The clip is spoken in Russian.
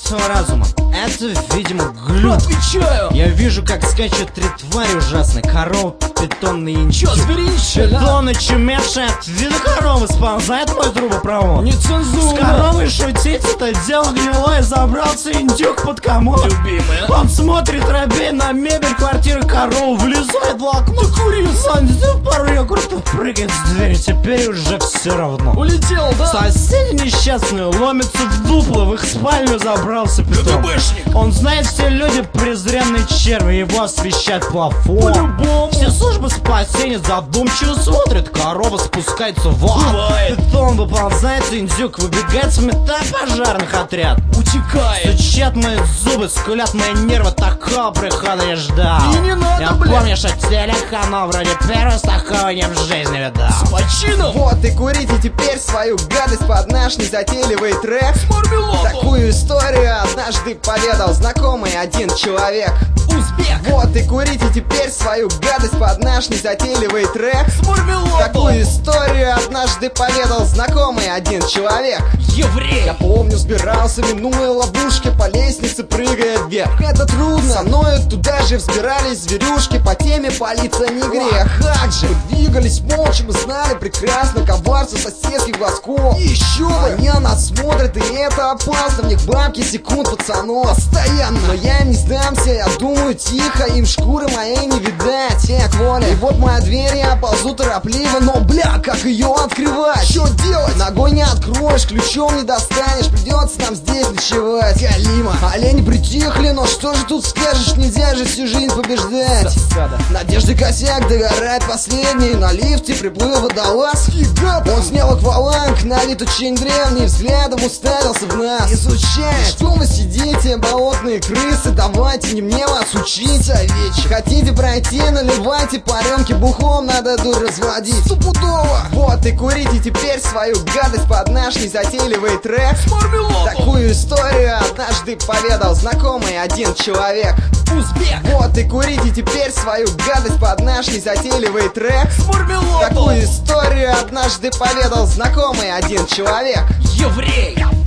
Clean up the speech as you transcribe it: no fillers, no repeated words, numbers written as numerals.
своего разума. Это, видимо, глюк. Отвечаю! Я вижу, как скачут три твари ужасные. Корова, питон и инчок. Чё, зверище, да? Питон, очумевший от вида коровы, сползает мой трубопровод. Нецензурно! С коровой шутить, это дело гнилое. Забрался индюк под комод. Любимая. Он смотрит робей на мебель квартиры, корову влезает в окно. Ты курил? Сандил пару, я круто прыгает с двери. Теперь уже все равно. Улетел, да? Соседи несчастные ломятся в дупло, в их спальню забрался питон. КГБшник! Он знает, все люди презренные черви, его освещает плафон. По-любому! Все службы спасения задумчиво смотрят, корова спускается в ад. Бывает. Питон выползает, индюк выбегает, сметая пожарных отряд. Утекает! Стучат мои зубы, скулят мои нервы, такого прихода я ждал. И не надо, Я блядь. помню, что телеканал вроде первый такого не в жизни видал. С почином! Вот и курите теперь свою гадость под наш незатейливый трек. Мармеладу! Такую историю однажды поведал знакомый один человек. Узбек! Вот и курите теперь свою гадость под наш незатейливый трек. С мармеладу! Такую историю однажды поведал знакомый один человек. Еврей! Я помню, сбирался, минуя ловушки, по лестнице прыгая вверх. Это трудно, со мною туда же взбирались зверюшки, по теме палиться не грех. Как же! Мы двигались молча, мы знали прекрасно коварство соседских глазков. И еще бы! Они на нас смотрят, и это опасно, в них бабки секунд пацанов. Постоянно! Но я им не сдамся, я думаю тихо, им шкуры моей не видать. Как воля. И вот моя дверь, я ползу торопливо, но бля, как ее открывать? Что делать? Ногой не откроешь, ключом не достанешь, придется нам здесь ночевать. Галима, олени притихли, но что же тут скажешь, нельзя же всю жизнь побеждать. Надежды косяк, догорает последний, на лифте приплыл водолаз. Он снял акваланг, на вид очень древний, взглядом уставился в нас. Изучает, что вы сидите, болотные крысы, давайте не мне вас учить, овечи. Хотите пройти, наливайте по рюмке, бухлом надо дур разводить. Стопудово! Вот и курите теперь свою гадость под наш незатейливый трек. С мармеладу! Такую историю однажды поведал знакомый один человек. Узбек! Вот и курите теперь свою гадость под наш незатейливый трек. С мармеладу! Такую историю однажды поведал знакомый один человек. Еврей!